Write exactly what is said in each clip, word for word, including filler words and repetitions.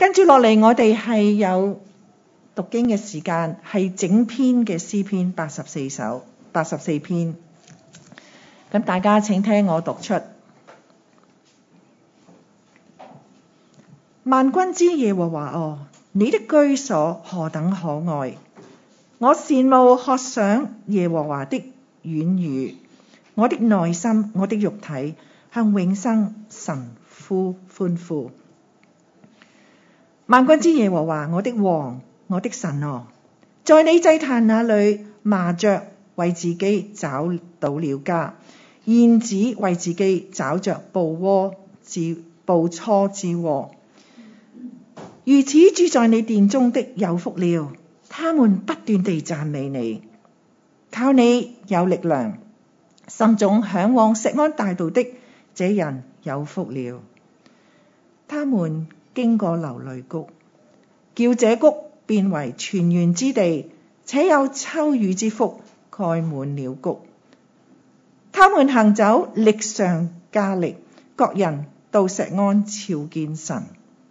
跟住落嚟，我哋係有讀經嘅時間，係整篇嘅詩篇八十四首，八十四篇。咁大家請聽我讀出。萬軍之耶和華哦，你的居所何等可愛！我羨慕渴想耶和華的院宇，我的內心，我的肉體向永生神呼歡呼。萬軍之耶和華，我的王，我的神哦，在你祭壇那裏，麻雀為自己找到了家，燕子為自己找着捕窩之捕雛之窩。如此住在你殿中的有福了，他們不斷地讚美你，靠你有力量，心中向往錫安大道的這人有福了。他們經過流淚谷，叫這谷變為泉源之地，且有秋雨之福蓋滿了谷。他們行走，力上加力，各人到錫安朝見神。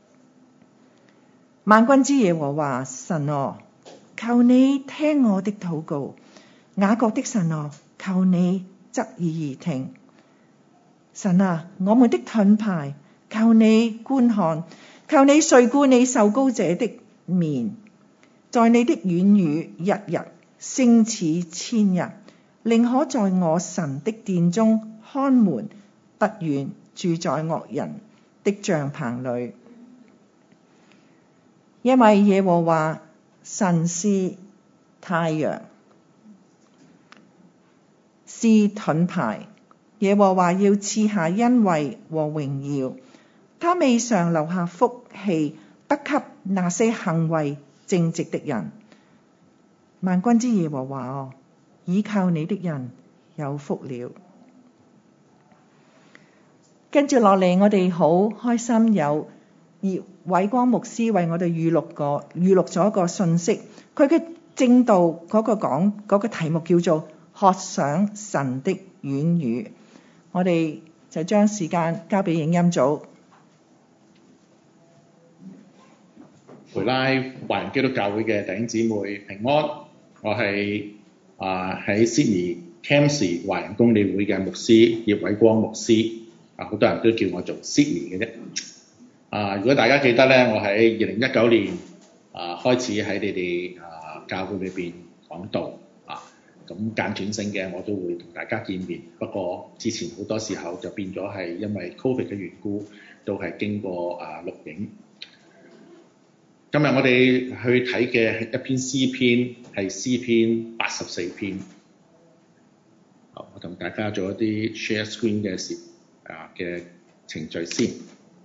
萬軍之耶和華神哦，求你聽我的禱告，雅各的神哦，求你側耳而聽。神啊，我們的盾牌，求你觀看，求你垂顧你受膏者的面，在你的院宇日日勝似千日，寧可在我神的殿中看門，不願住在惡人的帳棚裏。因為耶和華神是太陽，是盾牌，耶和華要賜下恩惠和榮耀，他未嘗留下福氣，不給那些行為正直的人。萬軍之耶和華哦，倚靠你的人有福了。跟住落嚟，我哋好開心有葉偉光牧師為我哋預錄個預錄咗一個信息，佢嘅正道嗰個講嗰、嗰個題目叫做渴想神的院宇。我哋就將時間交俾影音組。 培拉華人基督教會嘅弟兄姊妹平安，我係啊喺 Sydney Campsie 華人公理會嘅牧師葉偉光牧師，啊好多人都叫我做 Sydney 嘅啫。啊！如果大家記得咧，我喺二零一九年啊開始喺你哋啊教會裏邊講道啊，咁間斷性嘅我都會同大家見面。不過之前好多時候就變咗係因為 Covid 嘅緣故，都係經過啊錄影。今日我哋去睇嘅係一篇詩篇，係詩篇八十四篇。好，我同大家做一啲 share screen 嘅事啊嘅程序先。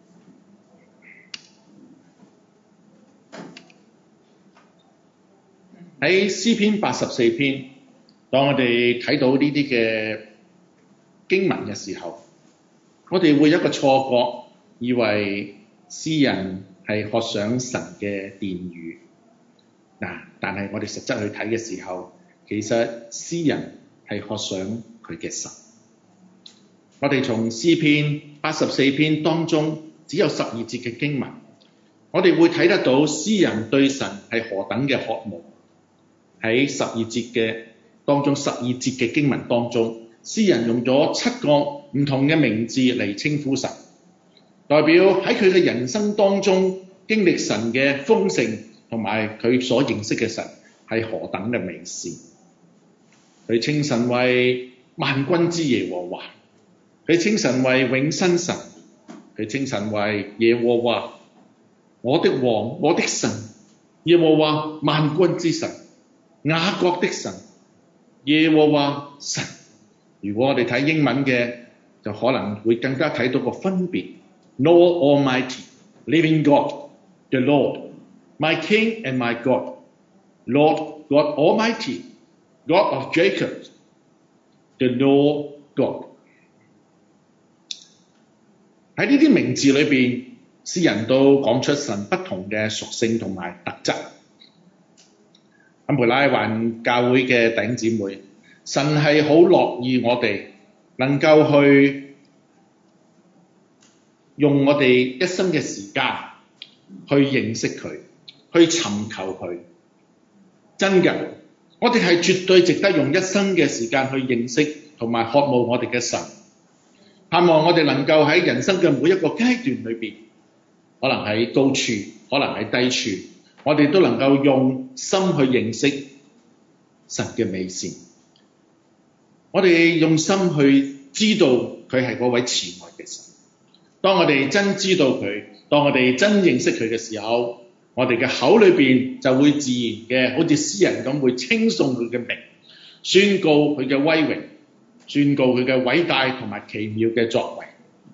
喺詩篇八十四篇，當我哋睇到呢啲嘅經文嘅時候，我哋會有一個錯覺，以為詩人係渴想神嘅殿宇。嗱，但係我哋實質去睇嘅時候，其實詩人係渴想佢嘅神。我哋從詩篇八十四篇當中只有十二節嘅經文，我哋會睇得到詩人對神係何等嘅渴慕。喺十二節嘅當中，十二節嘅經文當中，詩人用咗七個唔同嘅名字嚟稱呼神，代表喺佢嘅人生當中經歷神嘅豐盛，同埋佢所認識嘅神係何等嘅美善。佢稱神為萬軍之耶和華，佢稱神為永生神，佢稱神為耶和華我的王，我的神，耶和華萬軍之神，雅各的神，耶和華神。如果我哋睇英文嘅，就可能會更加睇到個分別。Lord Almighty, living God, the Lord, my King and my God, Lord God Almighty, God of Jacob, the Lord God。喺呢啲名字裏邊，詩人都講出神不同嘅屬性同埋特質。咁培拉華教會嘅弟兄姊妹，神係好樂意我哋能夠去用我哋一生嘅時間去認識佢，去尋求佢。真嘅，我哋係絕對值得用一生嘅時間去認識同埋渴慕我哋嘅神。盼望我哋能夠喺人生嘅每一個階段裏邊，可能喺高處，可能喺低處，我哋都能夠用心去認識神嘅美善。我哋用心去知道佢係嗰位慈愛嘅神。當我哋真知道佢，當我哋真認識佢嘅時候，我哋嘅口裏邊就會自然嘅，好似詩人咁，會稱頌佢嘅名，宣告佢嘅威榮，宣告佢嘅偉大同埋奇妙嘅作為。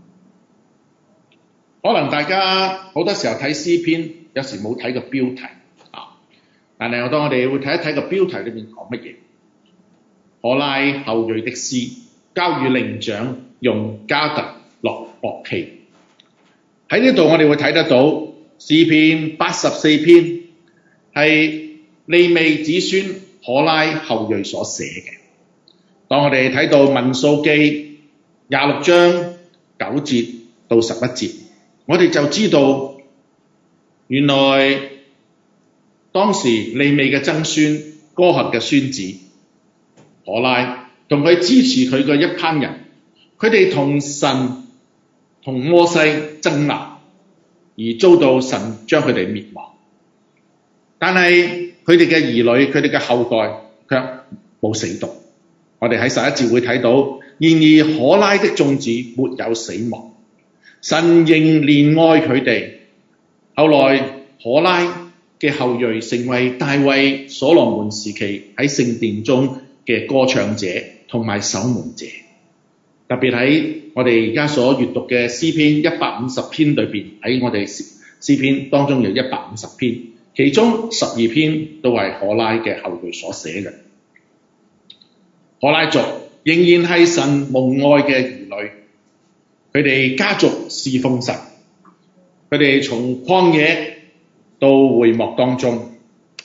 可能大家好多時候睇詩篇，有時冇睇個標題啊，但係我當我哋會睇一睇個標題裏面講乜嘢。可拉後裔的詩，交與伶長，用迦特樂樂器。喺呢度我哋會睇得到詩篇八十四篇係利未子孫可拉後裔所寫嘅。當我哋睇到民數記廿六章九節到十一節，我哋就知道原來當時利未嘅曾孫哥轄嘅孫子可拉同佢支持佢嘅一班人，佢哋同神同摩西爭拗，而遭到神將佢哋滅亡。但係佢哋嘅兒女，佢哋嘅後代卻冇死到。我哋喺十一節會睇到，然而可拉的眾子沒有死亡，神仍憐愛佢哋。後來可拉嘅後裔成為大衛、所羅門時期喺聖殿中嘅歌唱者同埋守門者。特別喺我哋而家所閱讀嘅詩篇一百五十篇裏邊，喺我哋詩篇當中有一百五十篇，其中十二篇都係可拉嘅後裔所寫嘅。可拉族仍然係神蒙愛嘅兒女，佢哋家族侍奉神，佢哋從曠野到會幕當中，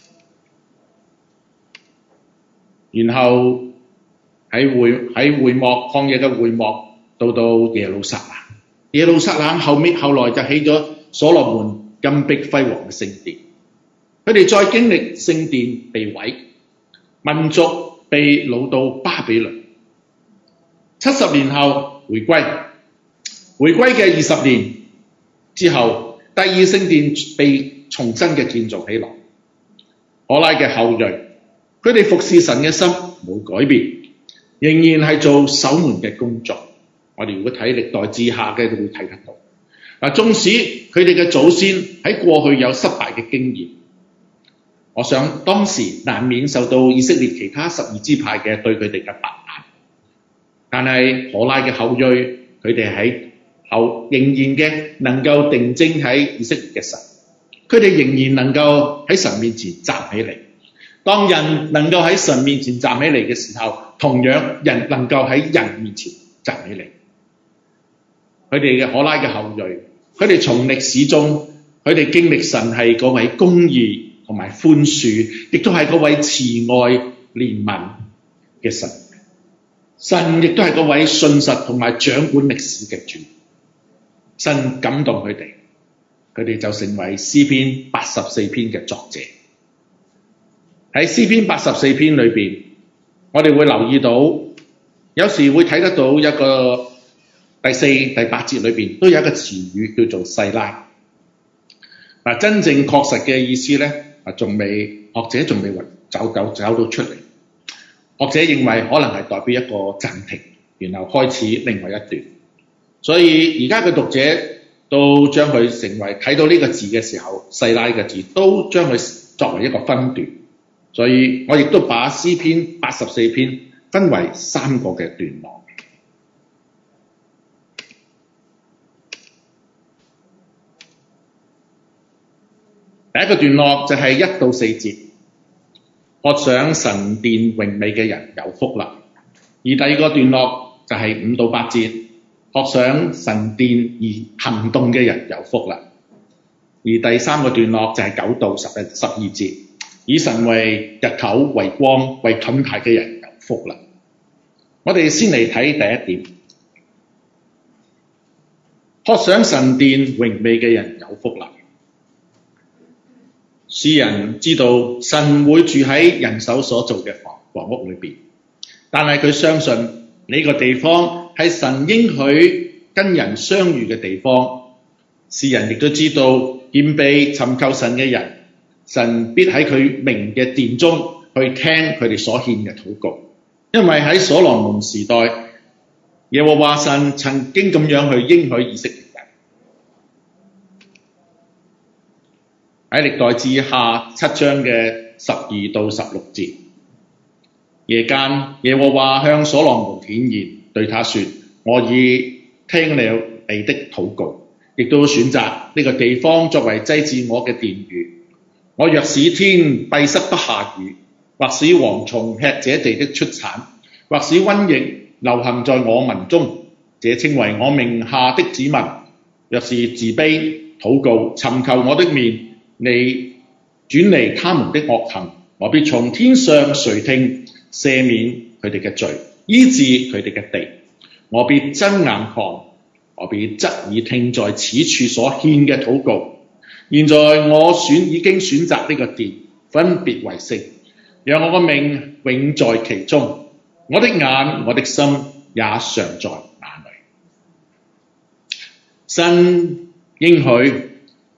然後喺會喺會幕曠野嘅會幕到到耶路撒冷，耶路撒冷後面後來就起咗所羅門金碧輝煌嘅聖殿。佢哋再經歷聖殿被毀，民族被擄到巴比倫，七十年後回歸，回歸嘅二十年之後，第二聖殿被重新嘅建造起來。可拉嘅後裔，佢哋服侍神嘅心冇改變，仍然係做守門嘅工作。我哋如果睇歷代志下嘅，都會睇得到。嗱，縱使佢哋嘅祖先喺過去有失敗嘅經驗，我想當時難免受到以色列其他十二支派嘅對佢哋嘅白眼，但係可拉嘅後裔，佢哋喺後仍然嘅能夠定睛喺以色列嘅神，佢哋仍然能夠喺神面前站起嚟。當人能夠喺神面前站起嚟嘅時候，同樣人能夠喺人面前站起嚟。佢哋嘅可拉嘅後裔，佢哋從歷史中，佢哋經歷神係嗰位公義同埋寬恕，亦都係嗰位慈愛憐憫嘅神。神亦都係嗰位信實同埋掌管歷史嘅主。神感動佢哋，佢哋就成為詩篇八十四篇嘅作者。喺詩篇八十四篇裏邊，我哋會留意到，有時會睇得到一個第四、第八節裏邊都有一個詞語叫做細拉。嗱，真正確實嘅意思咧，啊，仲未學者仲未找到找到出嚟。學者認為可能係代表一個暫停，然後開始另外一段。所以而家嘅讀者都將佢成為睇到呢個字嘅時候，細拉嘅字都將佢作為一個分段。所以我亦都把詩篇八十四篇分為三個嘅段落。第一個段落就係一到四節，渴想神殿榮美嘅人有福啦。而第二個段落就係五到八節，渴想神殿而行動嘅人有福啦。而第三個段落就係九到十一十二節，以神為日頭為光為盾牌嘅人有福啦。我哋先嚟睇第一點，渴想神殿榮美嘅人有福啦。 詩人知道神會住喺人手所做嘅房房屋裏邊，但係佢相信呢個地方係神應許跟人相遇嘅地方。詩人亦都知道謙卑尋求神嘅人，神必喺佢名嘅殿中去聽佢哋所獻嘅禱告，因為喺所羅門時代，耶和華神曾經咁樣去應許以色列人。喺歷代志下七章嘅十二到十六節，夜間耶和華向所羅門顯現，對他說：我已聽了你的禱告，亦都選擇呢個地方作為祭祀我嘅殿宇。我若使天閉塞不下雨，或使蝗蟲吃這地的出產，或使瘟疫流行在我民中，這稱為我名下的子民，若是自卑禱告尋求我的面，你轉離他們的惡行，我必從天上垂聽，赦免佢哋嘅罪，醫治佢哋嘅地。我必睜眼看，我必側耳聽在此處所獻嘅禱告。現在我選已經選擇呢個殿，分別為聖，讓我個名永在其中。我的眼、我的心也常在那裏。神應許，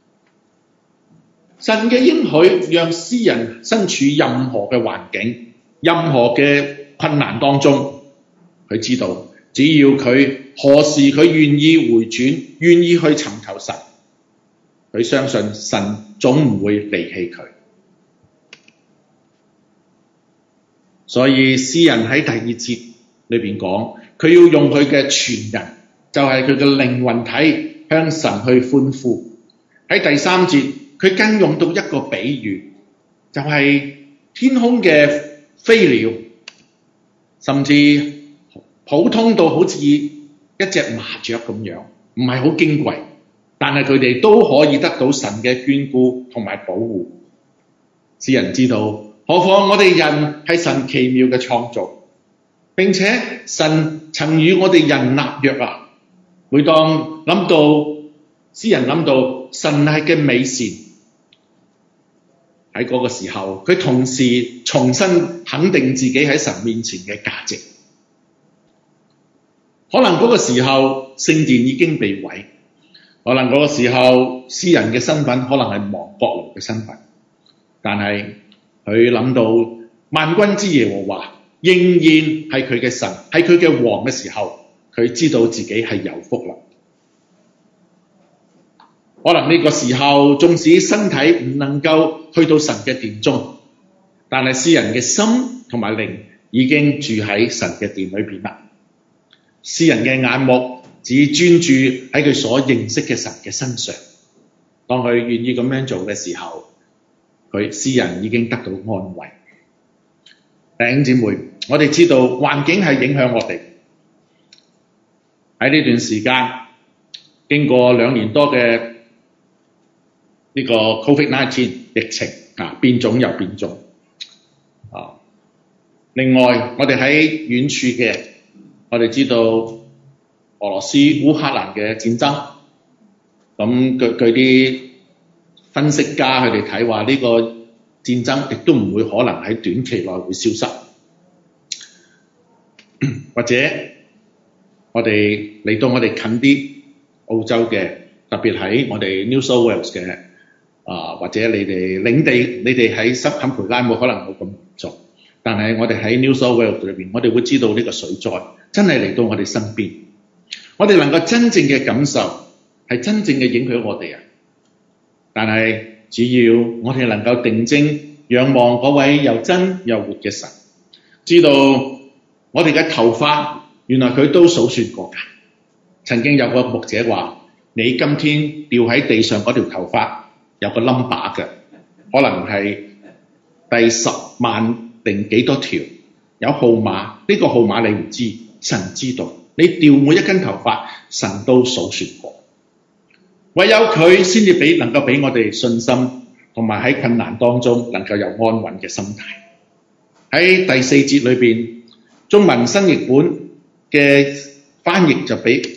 神嘅應許讓詩人身處任何嘅環境、任何嘅困難當中，佢知道只要佢何時佢願意回轉，願意去尋求神，佢相信神總唔會離棄佢。所以詩人喺第二節裏邊講，佢要用佢嘅全人，就係佢嘅靈魂體向神去歡呼。喺第三節，佢更用到一個比喻，就係、是、天空嘅飛鳥，甚至普通到好似一隻麻雀咁樣，唔係好矜貴，但係佢哋都可以得到神嘅眷顧同埋保護。詩人知道，何況我哋人係神奇妙嘅創造，並且神曾與我哋人立約啊！每當諗到詩人諗到神係嘅美善，喺嗰個時候，佢同時重新肯定自己喺神面前嘅價值。可能嗰個時候聖殿已經被毀，可能嗰個時候詩人嘅身份可能係亡國奴嘅身份，但係佢諗到萬軍之耶和華仍然係佢嘅神，係佢嘅王嘅時候，佢知道自己係有福啦。可能呢個時候縱使身體唔能夠去到神嘅殿中，但係詩人嘅心同埋靈已經住喺神嘅殿裏邊啦。詩人嘅眼目只專注喺佢所認識嘅神嘅身上，當佢願意咁樣做嘅時候，佢詩人已經得到安慰。弟兄姊妹，我哋知道環境係影響我哋。喺呢段時間，經過兩年多嘅呢個 COVID 十九 疫情啊，變種又變種啊。另外，我哋喺遠處嘅，我哋知道俄羅斯烏克蘭嘅戰爭，咁據據啲分析家佢哋睇話呢個戰爭亦都唔會可能喺短期內會消失，或者我哋嚟到我哋近啲澳洲嘅，特別喺我哋 New South Wales 嘅啊，或者你哋領地，你哋喺濕坎培拉冇可能冇咁嚴重，但係我哋喺 New South Wales 裏邊，我哋會知道呢個水災真係嚟到我哋身邊，我哋能夠真正嘅感受係真正嘅影響我哋啊！但係只要我哋能夠定睛仰望嗰位又真又活嘅神，知道我哋嘅頭髮原來佢都數算過㗎。曾經有個牧者話：你今天掉喺地上嗰條頭髮有個 number 嘅，可能係第十萬定幾多條，有號碼，呢、這個號碼你唔知，神知道。你掉每一根頭髮，神都數算過。唯有佢先至俾能夠俾我哋信心，同埋喺困難當中能夠有安穩嘅心態。喺第四節裏邊，中文新譯本嘅翻譯就比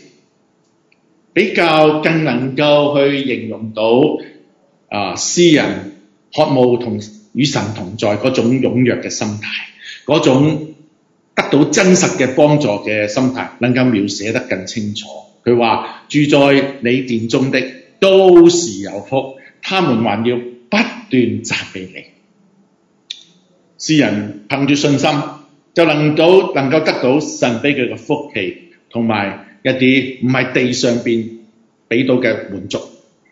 比較更能夠去形容到啊詩人渴慕同與神同在嗰種踴躍嘅心態，嗰種得到真實嘅幫助嘅心態，能夠描寫得更清楚。佢話：住在你殿中的都是有福，他們還要不斷責備你。詩人憑住信心就能到能夠得到神俾佢嘅福氣，同埋一啲唔係地上邊俾到嘅滿足。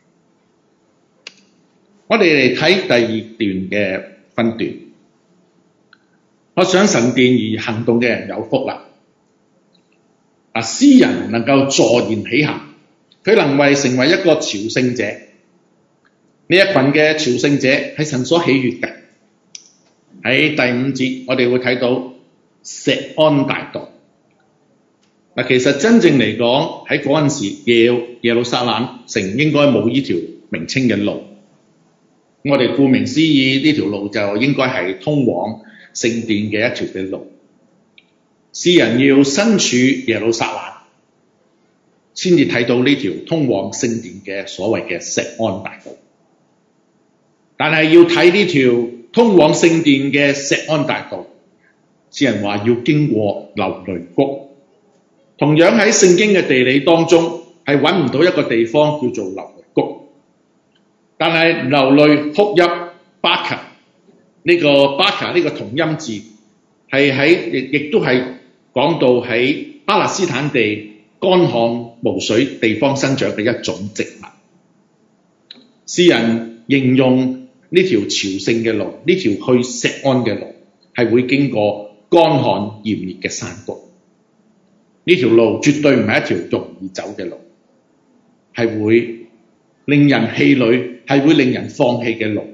我哋嚟睇第二段嘅分段。我想神殿而行動嘅人有福啦！啊，詩人能夠坐言起行，佢能為成為一個朝聖者。呢一群嘅朝聖者係神所喜悅嘅。喺第五節，我哋會睇到錫安大道。嗱，其實真正嚟講，喺嗰陣時耶耶路撒冷城應該冇呢條名稱嘅路。我哋顧名思義，呢條路就應該係通往聖殿嘅一條嘅路。詩人要身處耶路撒冷，先至睇到呢條通往聖殿嘅所謂嘅錫安大道。但係要睇呢條通往聖殿嘅錫安大道，詩人話要經過流淚谷。同樣喺聖經嘅地理當中，係揾唔到一個地方叫做流淚谷。但係流淚哭泣巴卡呢個巴卡呢個同音字係喺亦亦都係講到喺巴勒斯坦地乾旱無水地方生長嘅一種植物。詩人形容呢條朝聖嘅路，呢條去錫安嘅路係會經過乾旱炎熱嘅山谷。呢條路絕對唔係一條容易走嘅路，係會令人氣餒，係會令人放棄嘅路。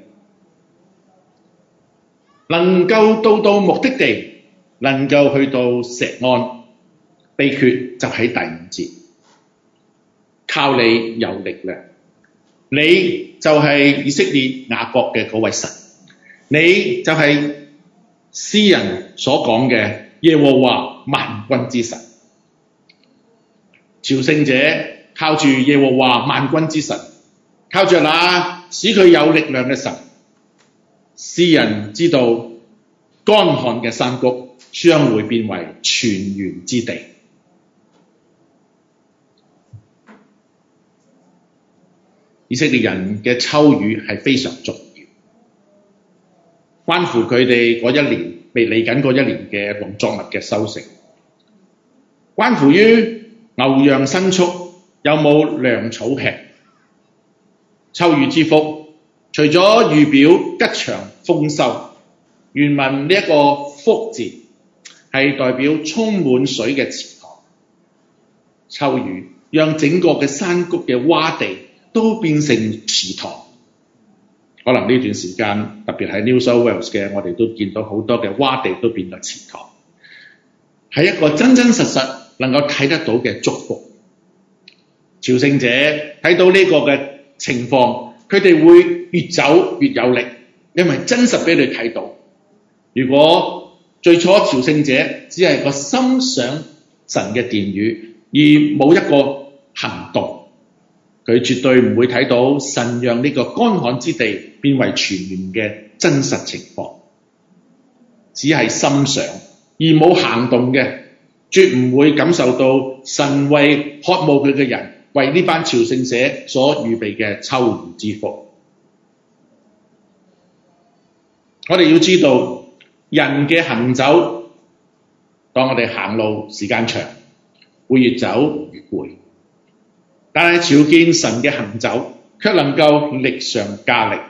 能夠到到目的地，能夠去到錫安，秘訣就喺第五節，靠你有力量。你就係以色列雅各嘅嗰位神，你就係詩人所講嘅耶和華萬軍之神。朝聖者靠住耶和華萬軍之神，靠着那使佢有力量嘅神。詩人知道乾旱嘅山谷將會變為泉源之地。以色列人嘅秋雨係非常重要，關乎佢哋嗰一年未嚟緊嗰一年嘅農作物嘅收成，關乎於牛羊牲畜有冇糧草吃。秋雨之福，除咗預表吉祥豐收，原文呢一個福字係代表充滿水嘅池塘。秋雨讓整個嘅山谷嘅窪地都變成池塘。可能呢段時間特別係 New South Wales 嘅，我哋都見到好多嘅窪地都變咗池塘，係一個真真實實能夠睇得到嘅祝福。朝聖者睇到呢個嘅情況，佢哋會越走越有力，因為真實俾你睇到。如果最初朝聖者只係個心想神嘅殿宇，而冇一個行動，佢絕對唔會睇到神讓呢個乾旱之地變為泉源嘅真實情況。只係心想而冇行動嘅，絕唔會感受到神為渴慕佢嘅人，為呢班朝聖者所預備嘅秋雨之福。我哋要知道，人嘅行走，當我哋行路時間長，會越走越攰。但係朝見神嘅行走，卻能夠力上加力，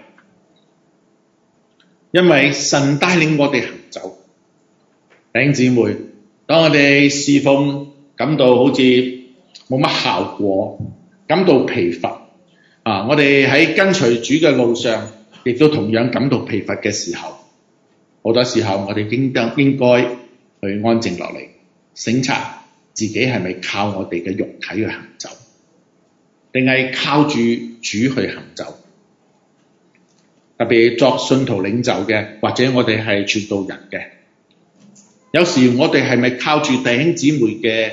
因為神帶領我哋行走。弟兄姊妹，當我哋侍奉感到好似冇乜效果，感到疲乏啊！我哋喺跟隨主嘅路上，亦都同樣感到疲乏嘅時候，好多時候我哋應該應該去安靜落嚟，省察自己係咪靠我哋嘅肉體去行走，定係靠住主去行走？特別作信徒領袖嘅，或者我哋係傳道人嘅，有時我哋係咪靠住弟兄姊妹嘅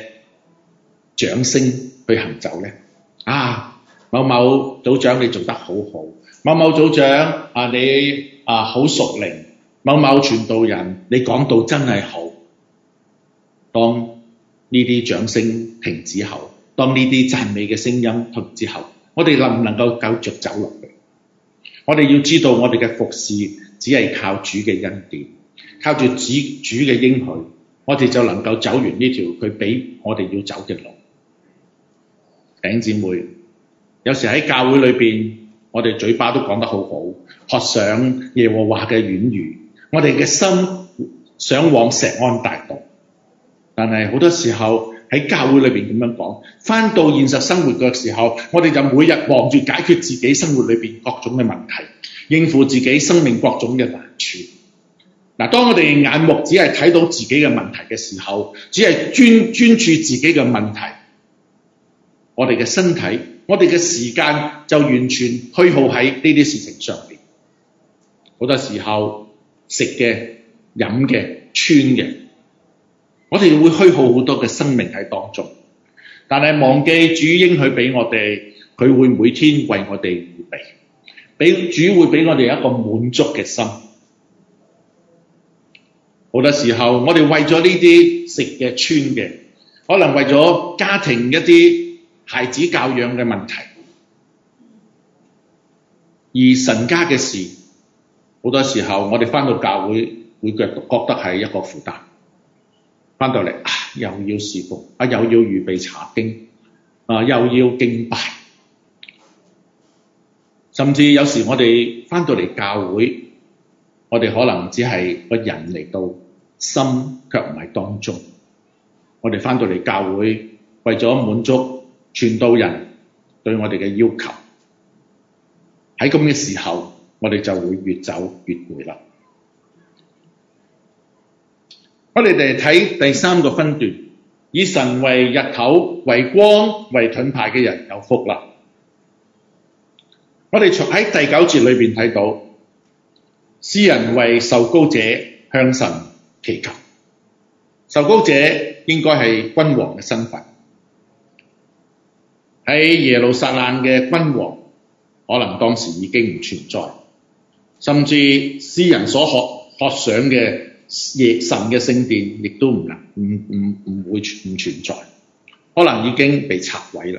掌聲去行走呢？啊，某某組長你做得好好， 某某組長啊，你啊好熟靈，某某傳道人，你講道真係好。當呢啲掌聲停止後，當呢啲讚美嘅聲音停止後，我哋能唔能夠繼續走落去？我哋要知道，我哋嘅服侍只係靠主嘅恩典，靠住主主嘅應許，我哋就能夠走完呢條佢俾我哋要走嘅路。弟兄姊妹，有時喺教會裏邊，我哋嘴巴都講得好好，學上耶和華嘅院宇，我哋嘅心想往錫安大道，但係好多時候喺教會裏邊咁樣講，返到現實生活嘅時候，我哋就每日忙住解決自己生活裏邊各種嘅問題，應付自己生命各種嘅難處。嗱，當我哋眼目只係睇到自己嘅問題嘅時候，只係專專注自己嘅問題，我哋嘅身體，我哋嘅時間就完全虛耗喺呢啲事情上面。好多時候食嘅、飲嘅、穿嘅，我哋會虛耗好多嘅生命喺當中，但係忘記主應許俾我哋，佢會每天為我哋預備，俾主會俾我哋一個滿足嘅心。好多時候我哋為咗呢啲食嘅、穿嘅，可能為咗家庭一啲孩子教養嘅問題，而神家嘅事，好多時候我哋返到教會會覺得係一個負擔。返到嚟啊，又要侍奉，啊又要預備查經，啊又要敬拜，甚至有時我哋返到嚟教會，我哋可能只係個人嚟到，心卻唔係當中。我哋返到嚟教會，為咗滿足傳道人對我哋嘅要求，喺咁嘅時候，我哋就會越走越攰啦。我哋嚟睇第三個分段，以神為日頭、為光、為盾牌嘅人有福啦。我哋從喺第九節裏邊睇到，詩人為受膏者向神祈求。受膏者應該係君王嘅身份。喺耶路撒冷嘅君王，可能當時已經唔存在，甚至詩人所學學想嘅耶神嘅聖殿，亦都唔能唔唔唔會唔存在，可能已經被拆毀啦。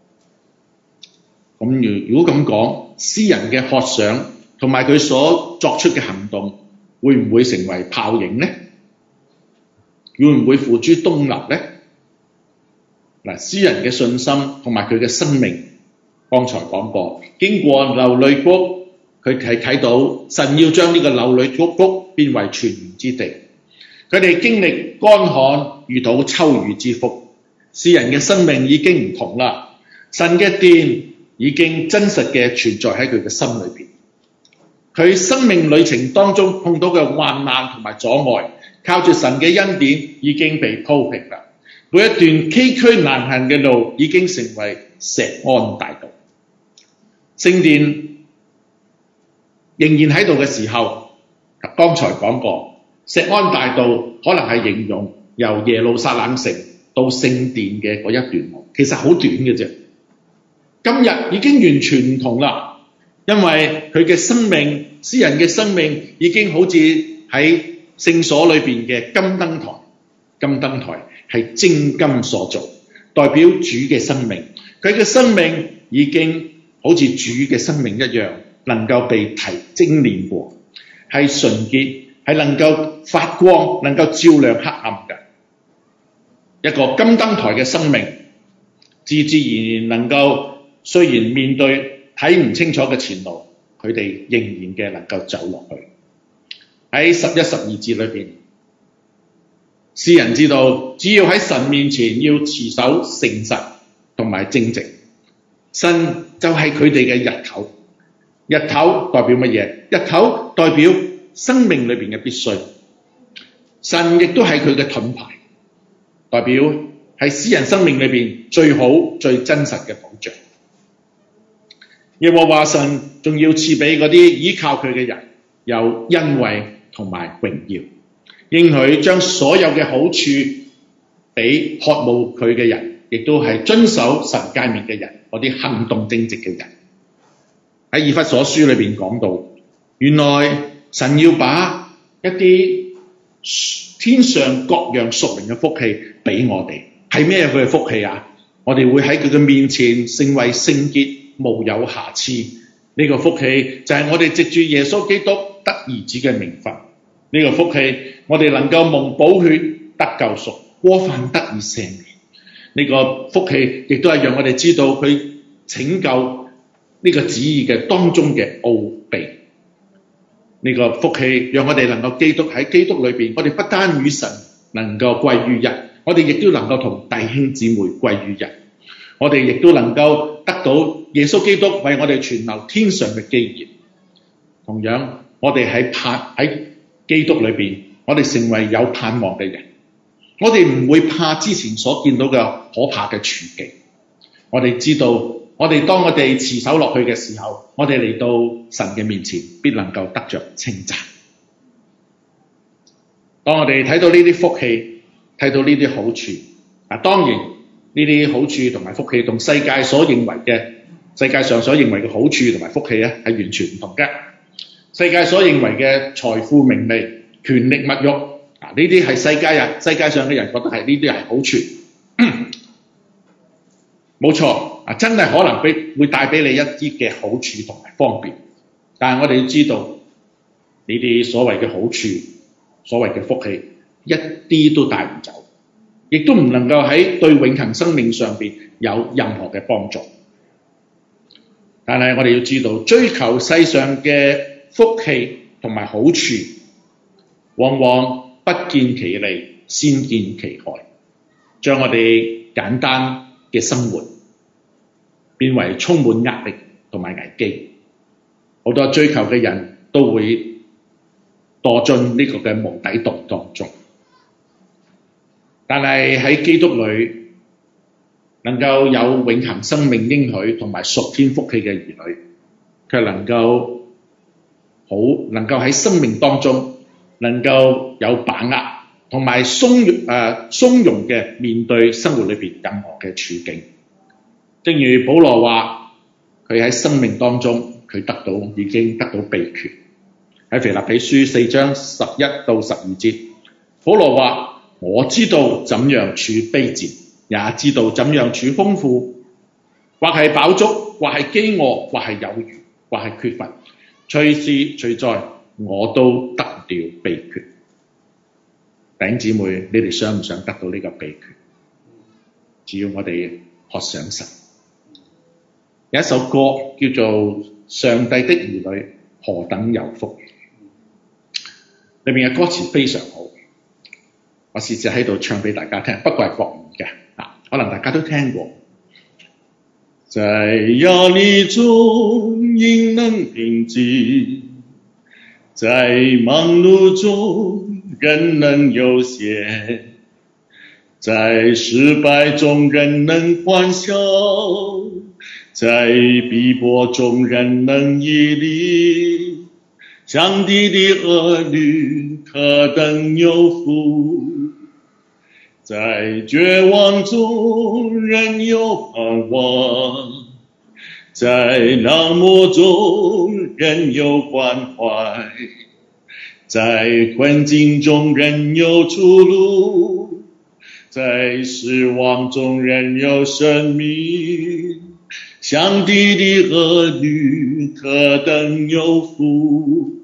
咁如如果咁講，詩人嘅學想同埋佢所作出嘅行動，會唔會成為泡影呢？會唔會付諸東流呢？嗱，詩人嘅信心同埋佢嘅生命，剛才講過，經過流淚谷，佢係睇到神要將呢個流淚谷谷變為泉源之地。佢哋經歷乾旱，遇到秋雨之福。詩人嘅生命已經唔同啦，神嘅殿已經真實嘅存在喺佢嘅心裏邊。佢生命旅程當中碰到嘅患難同埋阻礙，靠住神嘅恩典已經被鋪平啦。每一段崎嶇難行嘅路已經成為錫安大道。聖殿仍然喺度嘅時候，剛才講過，錫安大道可能係形容由耶路撒冷城到聖殿嘅嗰一段路，其實好短嘅啫。今日已經完全唔同啦，因為佢嘅生命，詩人嘅生命已經好似喺聖所裏邊嘅金燈台，金燈台係精金所做，代表主嘅生命。佢嘅生命已經好似主嘅生命一樣，能夠被提精煉過，係純潔，係能夠發光，能夠照亮黑暗嘅一個金燈台嘅生命，自自然然能夠，雖然面對睇唔清楚嘅前路，佢哋仍然嘅能夠走落去。喺十一、十二節裏邊，詩人知道，只要喺神面前要持守誠實同埋正直，神就係佢哋嘅日頭。日頭代表乜嘢？日頭代表生命裏邊嘅必須。神亦都係佢嘅盾牌，代表係詩人生命裏邊最好最真實嘅保障。耶和華神仲要賜俾嗰啲依靠佢嘅人有恩惠同埋榮耀，應許將所有嘅好處俾渴慕佢嘅人，亦都係遵守神誡命嘅人，嗰啲行動正直嘅人。 喺以弗所書裏邊講到，原來神要把一啲天上各樣屬靈嘅福氣俾我哋，係咩佢嘅福氣啊？我哋會喺佢嘅面前成為聖潔，無有瑕疵。呢、這個福氣就係我哋藉住耶穌基督得兒子嘅名分。呢、這個福氣，我哋能夠蒙寶血得救贖，過犯得以赦免。呢、這個福氣亦都係讓我哋知道佢拯救呢個旨意嘅當中嘅奧秘。呢、這個福氣讓我哋能夠基督喺基督裏邊，我哋不單與神能夠歸於一，我哋亦都能夠同弟兄姊妹歸於一。我哋亦都能夠得到耶穌基督為我哋存留天上嘅基業。同樣，我哋喺盼喺基督裏邊，我哋成為有盼望嘅人。我哋唔會怕之前所見到嘅可怕嘅處境。我哋知道，我哋當我哋持守落去嘅時候，我哋嚟到神嘅面前，必能夠得着稱讚。當我哋睇到呢啲福氣，睇到呢啲好處，嗱，當然呢啲好處同埋福氣同世界所認為嘅世界上所認為嘅好處同埋福氣咧，係完全唔同嘅。世界所認為嘅財富名利、權力物欲，啊，呢啲係世界人世界上嘅人覺得係呢啲係好處，冇錯啊，真係可能俾會帶俾你一啲嘅好處同埋方便。但係我哋要知道呢啲所謂嘅好處、所謂嘅福氣，一啲都帶唔走，亦都唔能夠喺對永恆生命上邊有任何嘅幫助。但係我哋要知道，追求世上嘅福氣同埋好處，往往不見其利，先見其害，將我哋簡單嘅生活變為充滿壓力同埋危機。好多追求嘅人都會墮進呢個嘅無底洞當中。但係喺基督裏，能夠有永恆生命應許同埋屬天福氣嘅兒女，卻能夠好能夠喺生命當中能夠有把握同埋鬆誒鬆容嘅面對生活裏邊任何嘅處境。正如保羅話，佢喺生命當中佢得到已經得到秘訣。喺腓立比書四章十一到十二節，保羅話：我知道怎樣處卑賤，也知道怎樣處豐富，或係飽足，或係飢餓，或係有餘，或係缺乏，隨時隨在，我都得了秘訣。弟兄姊妹，你哋想唔想得到呢個秘訣？只要我哋學上神。有一首歌叫做《上帝的兒女何等有福》，裏面嘅歌詞非常好，我試試喺度唱俾大家聽，不過係國語嘅，可能大家都聽過。在壓力中仍能平靜，在忙碌中仍能悠閒，在失敗中仍能歡笑，在逼迫中仍能屹立。上帝的兒女何等有福，在絕望中仍有盼望，在冷漠中仍有關懷，在困境中仍有出路，在失望中仍有生命。上帝的兒女何等有福。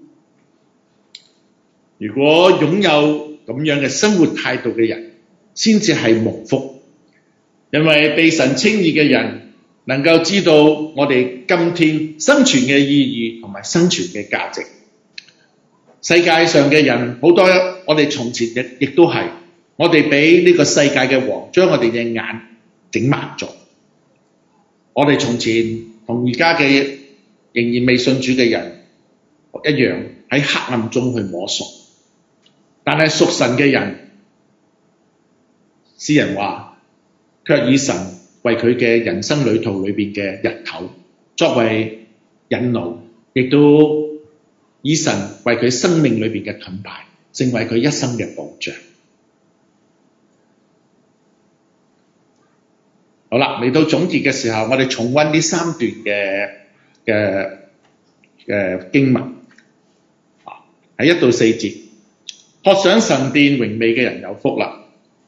如果擁有咁樣嘅生活態度嘅人，先至係蒙福。因為被神稱義嘅人能夠知道我哋今天生存嘅意義同埋生存嘅價值。世界上嘅人好多，我哋從前亦亦都係，我哋俾呢個世界嘅王將我哋嘅眼整盲咗。我哋從前同而家嘅仍然未信主嘅人一樣，喺黑暗中去摸索。但係屬神嘅人，詩人話，卻以神為佢嘅人生旅途裏邊嘅日頭作為引路，亦都以神為佢生命裏邊嘅盾牌，成為佢一生嘅保障。好啦，嚟到總結嘅時候，我哋重溫呢三段嘅嘅嘅經文，啊，喺一到四節，渴想神殿榮美嘅人有福啦！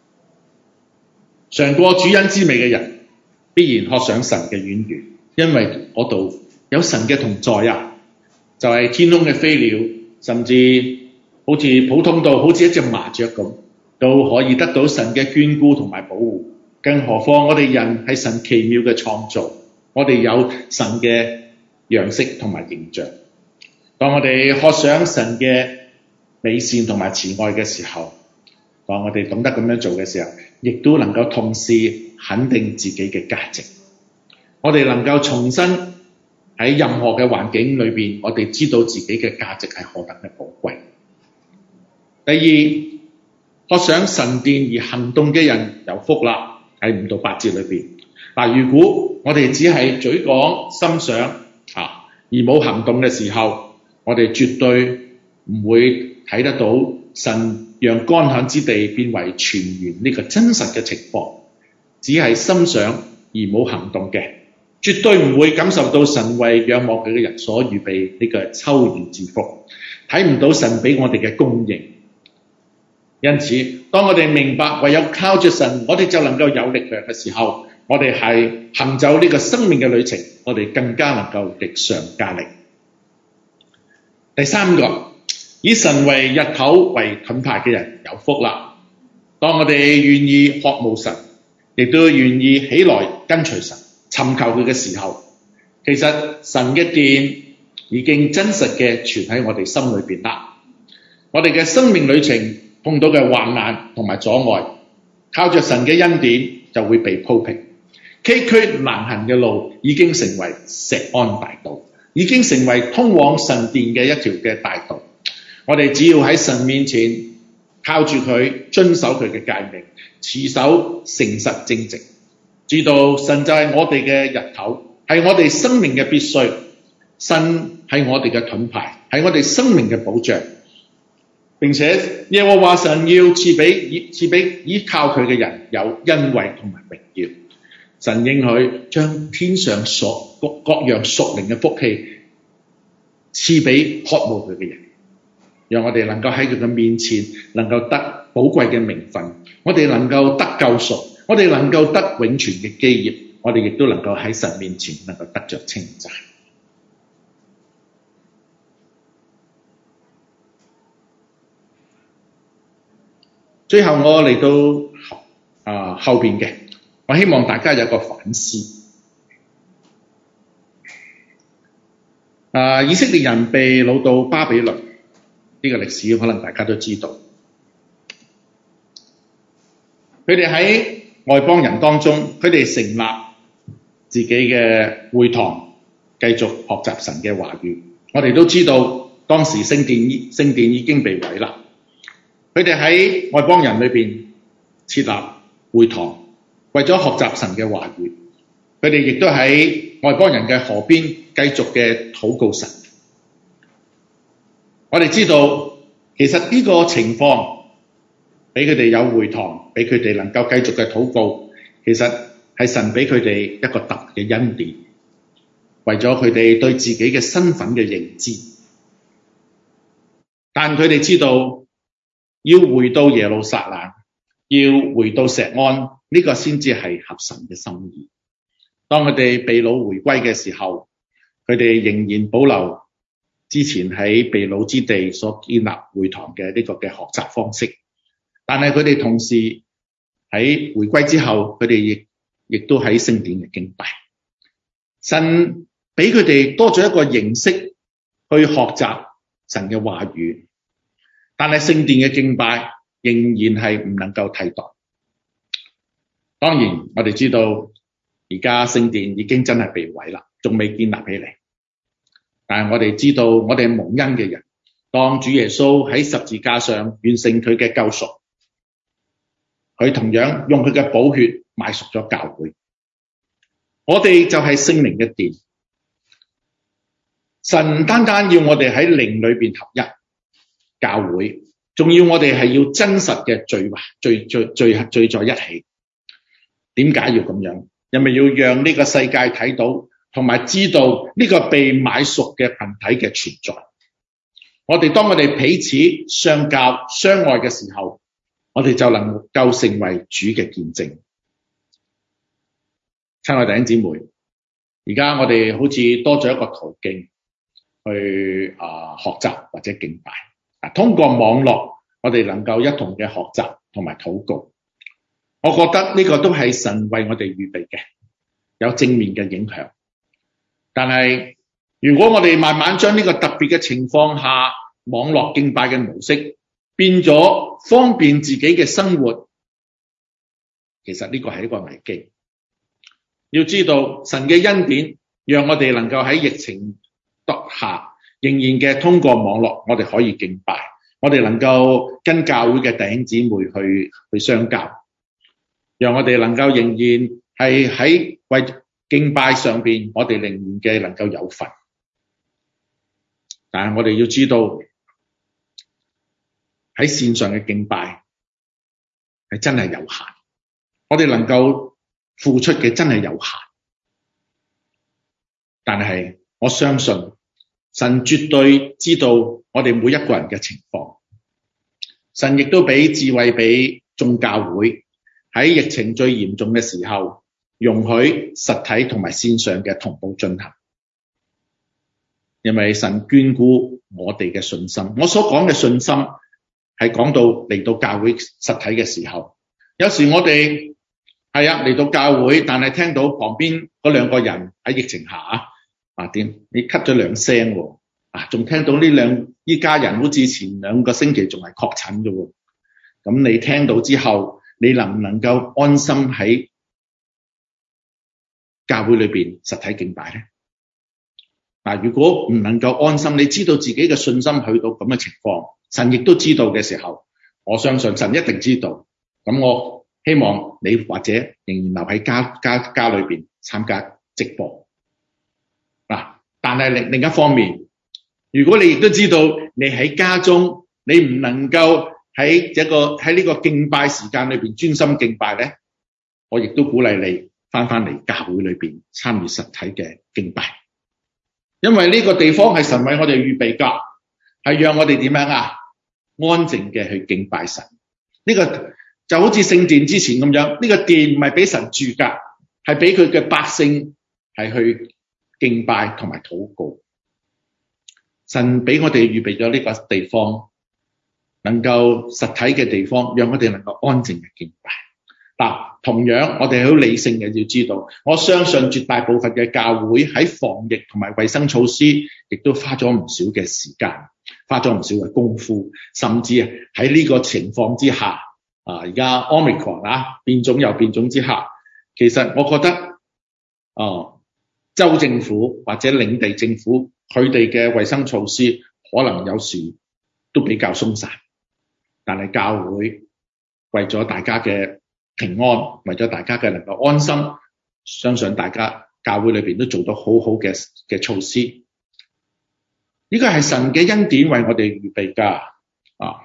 嘗過主恩之美嘅人，必然渴想神嘅院宇，因為嗰度有神嘅同在啊！就係、是、天空嘅飛鳥，甚至好似普通到好似一隻麻雀咁，都可以得到神嘅眷顧同埋保護。更何況我哋人係神奇妙嘅創造，我哋有神嘅樣式同埋形象。當我哋渴想神嘅美善同埋慈愛嘅時候，當我哋懂得咁樣做嘅時候，亦都能夠同時肯定自己嘅價值。我哋能夠重新喺任何嘅環境裏邊，我哋知道自己嘅價值係何等嘅寶貴。第二，渴想神殿而行動嘅人有福啦。喺五到八節裏邊，嗱，如果我哋只係嘴講心想啊，而冇行動嘅時候，我哋絕對唔會睇得到神讓乾旱之地變為泉源呢個真實嘅情況。只係心想而冇行動嘅，絕對唔會感受到神為仰望佢嘅人所預備呢個秋雨之福，睇唔到神俾我哋嘅供應。因此，當我哋明白唯有靠着神，我哋就能夠有力量嘅時候，我哋係行走呢個生命嘅旅程，我哋更加能夠力上加力。第三個，以神為日頭為盾牌嘅人有福啦。當我哋願意渴慕神，亦都願意起來跟隨神，尋求佢嘅時候，其實神嘅殿已經真實嘅存喺我哋心裏邊啦。我哋嘅生命旅程碰到嘅患難同埋阻礙，靠着神嘅恩典就會被鋪平。崎嶇難行嘅路已經成為石安大道，已經成為通往神殿嘅一條嘅大道。我哋只要喺神面前靠住佢，遵守佢嘅誡命，持守誠實正直，知道神就係我哋嘅日頭，係我哋生命嘅必須。神係我哋嘅盾牌，係我哋生命嘅保障。並且耶和華神要賜俾賜俾依靠佢嘅人有恩惠同埋榮耀。神應許將天上所各各樣屬靈嘅福氣賜俾渴慕佢嘅人，讓我哋能夠喺佢嘅面前能夠得寶貴嘅名分，我哋能夠得救贖，我哋能夠得永存嘅基業，我哋亦都能夠喺神面前能夠得着稱讚。最後我嚟到啊後邊嘅，我希望大家有一個反思。啊，以色列人被擄到巴比倫呢個歷史，可能大家都知道。佢哋喺外邦人當中，佢哋成立自己嘅會堂，繼續學習神嘅話語。我哋都知道當時聖殿聖殿已經被毀啦。佢哋喺外邦人裏邊設立會堂，為咗學習神嘅話語。佢哋亦都喺外邦人嘅河邊繼續嘅禱告神。我哋知道，其實呢個情況俾佢哋有會堂，俾佢哋能夠繼續嘅禱告，其實係神俾佢哋一個特別嘅恩典，為咗佢哋對自己嘅身份嘅認知。但佢哋知道，要回到耶路撒冷，要回到錫安，呢個先至係合神嘅心意。當佢哋被擄回歸嘅時候，佢哋仍然保留之前喺被擄之地所建立會堂嘅呢個嘅學習方式。但係佢哋同時喺回歸之後，佢哋亦亦都喺聖殿嘅敬拜。神俾佢哋多咗一個形式去學習神嘅話語。但係聖殿嘅敬拜仍然係唔能夠替代。當然，我哋知道而家聖殿已經真係被毀啦，仲未建立起嚟。但係我哋知道，我哋蒙恩嘅人，當主耶穌喺十字架上完成佢嘅救贖，佢同樣用佢嘅寶血買贖咗教會。我哋就係聖靈嘅殿。神唔單單要我哋喺靈裏邊合一。教會仲要我哋係要真實嘅聚聚聚聚聚在一起。點解要咁樣？因為要讓呢個世界睇到同埋知道呢個被買贖嘅群體嘅存在。我哋當我哋彼此相交相愛嘅時候，我哋就能夠成為主嘅見證。親愛弟兄姊妹，而家我哋好似多咗一個途徑去啊、呃、學習或者敬拜。啊，通過網絡，我哋能夠一同嘅學習同埋禱告。我覺得呢個都係神為我哋預備嘅，有正面嘅影響。但係如果我哋慢慢將呢個特別嘅情況下，網絡敬拜嘅模式變咗方便自己嘅生活，其實呢個係一個危機。要知道神嘅恩典，讓我哋能夠喺疫情下仍然嘅通過網絡，我哋可以敬拜，我哋能夠跟教會嘅弟兄姊妹去去相交，讓我哋能夠仍然係喺為敬拜上邊，我哋仍然嘅能夠有份。但係我哋要知道喺線上嘅敬拜係真係有限，我哋能夠付出嘅真係有限。但係我相信神絕對知道我哋每一個人嘅情況，神亦都俾智慧俾眾教會喺疫情最嚴重嘅時候，容許實體同埋線上嘅同步進行。因為神眷顧我哋嘅信心，我所講嘅信心係講到嚟到教會實體嘅時候，有時我哋係啊嚟到教會，但係聽到旁邊嗰兩個人喺疫情下啊啊點你咳咗兩聲喎啊，仲聽到呢兩依家人好似前兩個星期仲係確診嘅喎，咁你聽到之後，你能唔能夠安心喺教會裏邊實體敬拜咧？嗱，如果唔能夠安心，你知道自己嘅信心去到咁嘅情況，神亦都知道嘅時候，我相信神一定知道。咁我希望你或者仍然留喺家家家裏邊參加直播。嗱，但係另另一方面，如果你亦都知道你喺家中，你唔能夠喺一個喺呢個敬拜時間裏邊專心敬拜咧，我亦都鼓勵你翻翻嚟教會裏邊參與實體嘅敬拜。因為呢個地方係神為我哋預備㗎，係讓我哋點樣啊？安靜嘅去敬拜神。呢個就好似聖殿之前咁樣，呢個殿唔係俾神住㗎，係俾佢嘅百姓係去敬拜同埋禱告。神俾我哋預備咗呢個地方，能夠實體嘅地方，讓我哋能夠安靜嘅敬拜。嗱，同樣我哋好理性嘅要知道，我相信絕大部分嘅教會喺防疫同埋衛生措施，亦都花咗唔少嘅時間，花咗唔少嘅功夫，甚至喺呢個情況之下，啊而家 Omicron 啊變種又變種之下，其實我覺得，哦、啊，州政府或者領地政府佢哋嘅衛生措施可能有時都比較鬆散，但係教會為咗大家嘅平安，為咗大家嘅能夠安心，相信大家教會裏邊都做到好好嘅嘅措施。呢個係神嘅恩典為我哋預備㗎啊！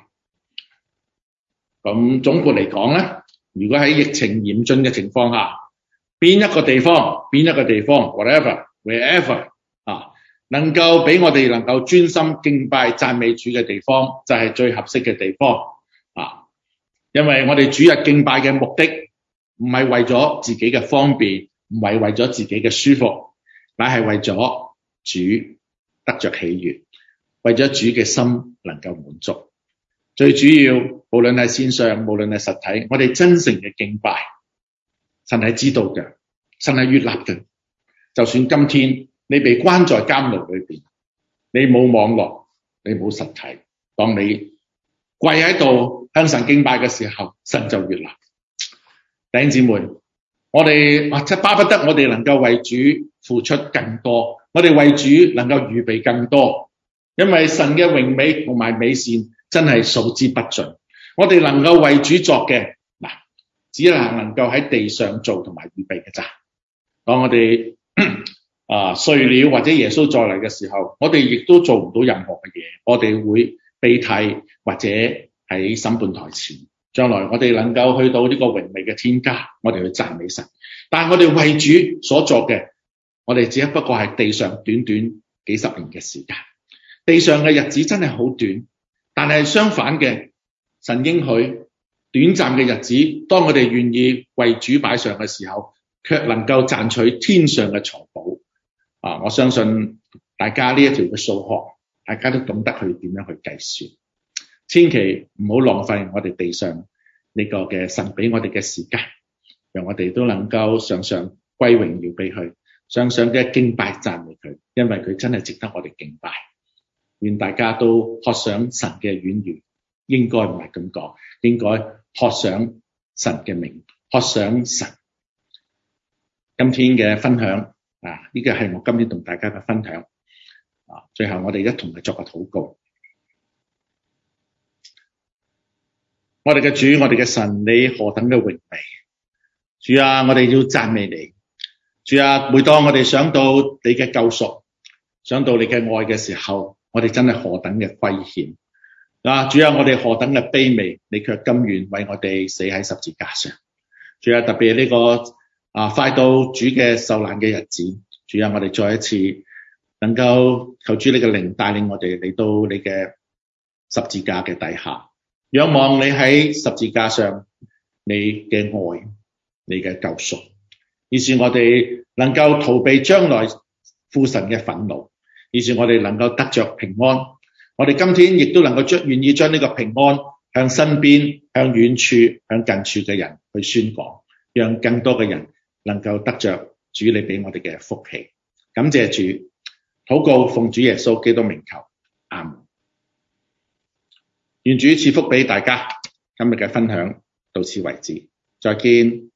咁總括嚟講咧，如果喺疫情嚴峻嘅情況下，邊一個地方，邊一個地方 ，whatever wherever 啊，能夠俾我哋能夠專心敬拜讚美主嘅地方，就係最合適嘅地方啊！因為我哋主日敬拜嘅目的唔係為咗自己嘅方便，唔係為咗自己嘅舒服，乃係為咗主得着喜悅，為咗主嘅心能夠滿足。最主要，無論係線上，無論係實體，我哋真誠嘅敬拜，神係知道嘅，神係悅納嘅。就算今天你被關在監牢裏邊，你冇網絡，你冇實體，當你跪喺度向神敬拜嘅時候，神就悅納。弟兄姊妹，我哋或者巴不得我哋能夠為主付出更多，我哋為主能夠預備更多，因為神嘅榮美同埋美善真係數之不盡。我哋能夠為主作嘅，嗱，只係能夠喺地上做同埋預備嘅咋。當我哋啊睡了或者耶穌再嚟嘅時候，我哋亦都做唔到任何嘅嘢，我哋會被提或者喺審判台前，將來我哋能夠去到呢個榮美嘅天家，我哋去讚美神。但係我哋為主所作嘅， 我哋只不過係地上短短幾十年嘅時間。地上嘅日子真係好短，但係相反嘅，神應許短暫嘅日子，當我哋願意為主擺上嘅時候，卻能夠賺取天上嘅財寶。啊，我相信大家呢一條嘅數學，大家都懂得去點樣去計算。千祈唔好浪費我哋地上呢個嘅神俾我哋嘅時間，讓我哋都能夠常常歸榮耀俾佢，常常嘅敬拜讚美佢，因為佢真係值得我哋敬拜。願大家都學想神嘅軟語，應該唔係咁講，應該學想神嘅名，學想神。今天嘅分享啊，呢個係我今天同大家嘅分享啊。最後我哋一同嚟作個禱告。我哋嘅主，我哋嘅神，你何等嘅榮美！主啊，我哋要讚美你。主啊，每當我哋想到你嘅救贖，想到你嘅愛嘅時候，我哋真係何等嘅虧欠啊！主啊，我哋何等嘅卑微，你卻甘願為我哋死喺十字架上。主啊，特別係呢個啊快到主嘅受難嘅日子，主啊，我哋再一次能夠求主你嘅靈帶領我哋嚟到你嘅十字架嘅底下，仰望你喺十字架上你嘅愛，你嘅救贖，以是我哋能夠逃避將來父神嘅憤怒，以是我哋能夠得着平安。我哋今天亦都能夠將願意將呢個平安向身邊、向遠處、向近處嘅人去宣講，讓更多嘅人能夠得着主你俾我哋嘅福氣。感謝主，禱告奉主耶穌基督名求，阿門。願主賜福俾大家。今日嘅分享到此為止，再見。